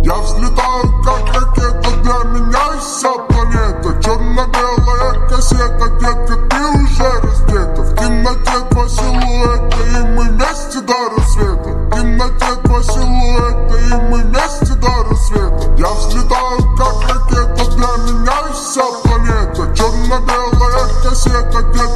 Я взлетаю как ракета, для меня вся планета. Черно-белая кассета, детка, ты уже раздета. В темноте два силуэта, и мы вместе до рассвета. В темноте два силуэта, и мы вместе до рассвета. Я взлетаю как ракета, для меня вся планета. Черно-белая кассета, детка.